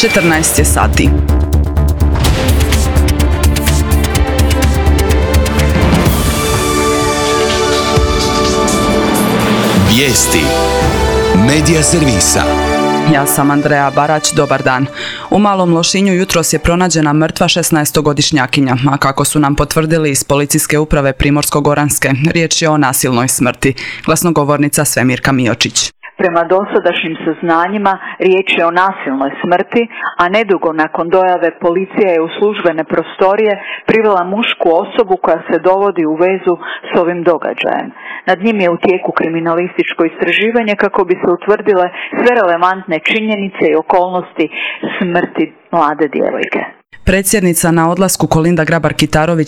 14 je sati. Vijesti Medija servisa. Ja sam Andreja Barać, dobar dan. U Malom Lošinju jutros je pronađena mrtva 16-godišnjakinja, a kako su nam potvrdili iz Policijske uprave Primorsko-goranske, riječ je o nasilnoj smrti. Glasnogovornica Svemirka Miočić. Prema dosadašnjim saznanjima riječ je o nasilnoj smrti, a nedugo nakon dojave policija je u službene prostorije privela mušku osobu koja se dovodi u vezu s ovim događajem. Nad njim je u tijeku kriminalističko istraživanje kako bi se utvrdile sve relevantne činjenice i okolnosti smrti mlade djevojke. Predsjednica na odlasku Kolinda Grabar-Kitarović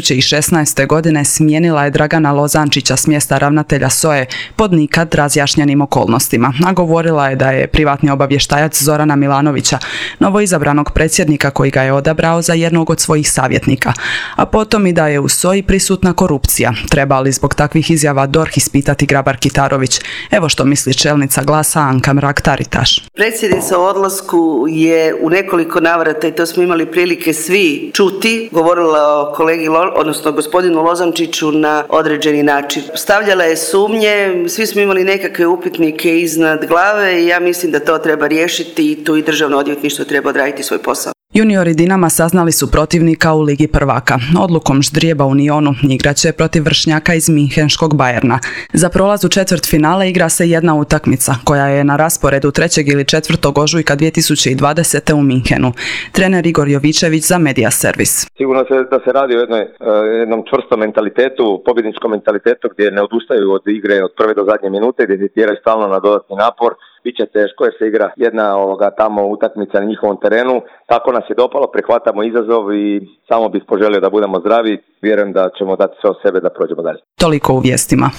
2016. godine smijenila je Dragana Lozančića s mjesta ravnatelja SOA-e pod nikad razjašnjenim okolnostima, a govorila je da je privatni obavještajac Zorana Milanovića, novoizabranog predsjednika koji ga je odabrao za jednog od svojih savjetnika, a potom i da je u SOA-i prisutna korupcija. Treba li zbog takvih izjava DORH ispitati Grabar-Kitarović? Evo što misli čelnica Glasa Anka Mrak-Taritaš. Predsjednica u odlasku je u nekoliko navrata, i to smo imali prilike svi čuti, govorila o odnosno gospodinu Lozančiću na određeni način. Stavljala je sumnje, svi smo imali nekakve upitnike iznad glave i ja mislim da to treba riješiti i tu i Državno odvjetništvo treba odraditi svoj posao. Juniori Dinama saznali su protivnika u Ligi prvaka. Odlukom ždrijeba u Nionu igraće protiv vršnjaka iz minhenškog Bayerna. Za prolaz u četvrtfinale igra se jedna utakmica koja je na rasporedu 3. ili 4. ožujka 2020. u Minhenu. Trener Igor Jovičević za Medija servis. Sigurno da se radi o jednom čvrstom mentalitetu, pobjedničkom mentalitetu gdje ne odustaju od igre od prve do zadnje minute, gdje se tjeraju stalno na dodatni napor. Biće teško jer se igra jedna tamo utakmica na njihovom terenu. Tako nas je dopalo, prihvatamo izazov i samo bih poželio da budemo zdravi. Vjerujem da ćemo dati sve od sebe da prođemo dalje. Toliko u vijestima.